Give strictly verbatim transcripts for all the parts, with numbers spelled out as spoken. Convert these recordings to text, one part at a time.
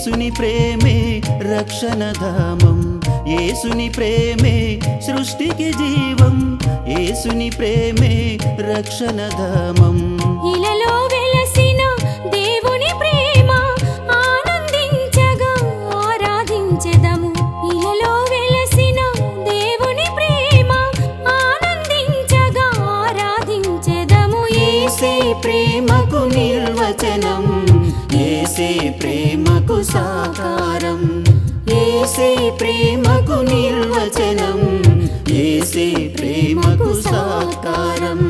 యేసుని ప్రేమే రక్షణధామం, యేసుని ప్రేమే సృష్టికి జీవం, యేసుని ప్రేమే రక్షణధామం. ఇలలో వెలసిన దేవుని ప్రేమ ఆనందించగా ఆరాధించెదము. ఇలలో వెలసిన దేవుని ప్రేమ ఆనందించగా ఆరాధించెదము. యేసే ప్రేమకు నిర్వచనం, యేసే ప్రేమకు సాకారం, యేసే ప్రేమకు నిర్వచనం, యేసే ప్రేమకు సాకారం.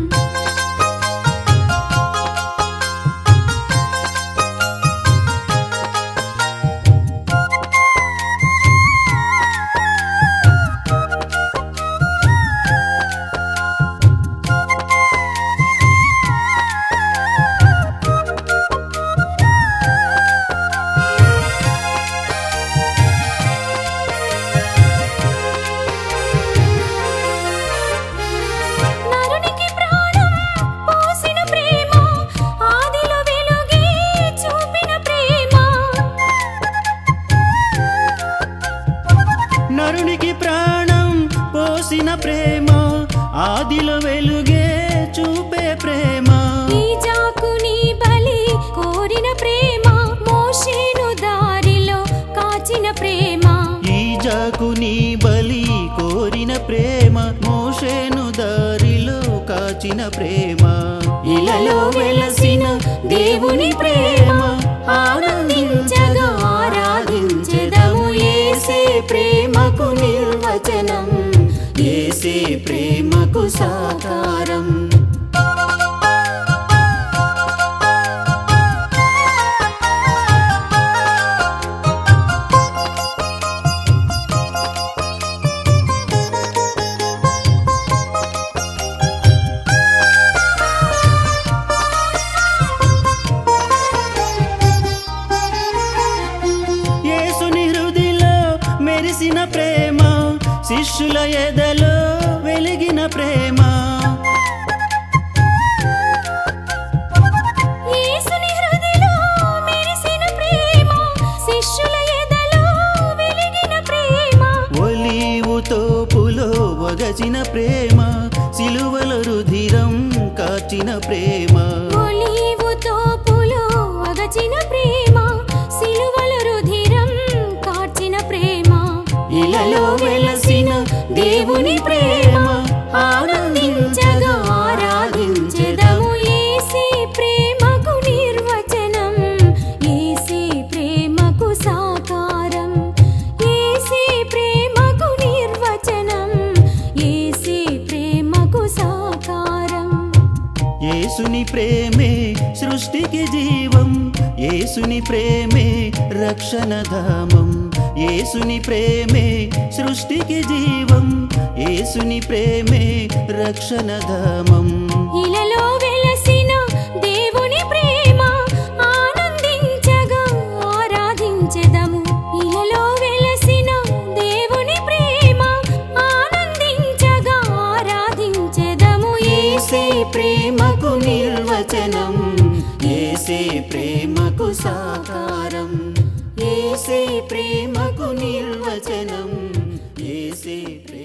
నరునికి ప్రాణం పోసిన ప్రేమ ఆదిలో వెలుగే చూపే ప్రేమ, ఈజాకుని బలి కోరిన ప్రేమ మోషేను దారిలో కాచిన ప్రేమ, ఈజాకుని బలి కోరిన ప్రేమ మోషేను దారిలో కాచిన ప్రేమ. ఇలలో వెలసిన దేవుని ప్రేమ ఆనందించగా ఆరాధించెదము. యేసే ప్రేమకు నిర్వచనం, యేసే ప్రేమకు సాకారం. యేసుని హృదిలో మెరిసిన ప్రేమ, శిష్యుల ఎదలో వెలిగిన ప్రేమ, యేసుని హృదిలో మెరిసిన ప్రేమ, శిష్యుల ఎదలో వెలిగిన ప్రేమ, ఒలీవు తోపులో వగచిన ప్రేమ, సిలువలో రుధిరం కాచిన ప్రేమ, ఒలీవు తోపులో వగచిన ప్రేమ, సిలువలో రుధిరం కార్చిన ప్రేమ. ఇలలో వెలసిన దేవుని ప్రేమ ఆనందించగా ఆరాధించెదము. యేసే ప్రేమకు నిర్వచనం, యేసే ప్రేమకు సాకారం, యేసే ప్రేమకు నిర్వచనం, యేసే ప్రేమకు సాకారం. యేసుని ప్రేమే సృష్టికి జీవం, యేసుని ప్రేమే రక్షణధామం, యేసుని ప్రేమే సృష్టికి జీవం, యేసుని ప్రేమే రక్షణధామం. ఇలలో వెలసిన దేవుని ప్రేమ ఆనందించగా ఆరాధించెదము. ఇలలో వెలసిన దేవుని ప్రేమ ఆనందించగా ఆరాధించెదము. యేసే ప్రేమకు నిర్వచనం, యేసే ప్రేమకు సాకారం, యేసే ప్రేమకు నిర్వచనం, యేసే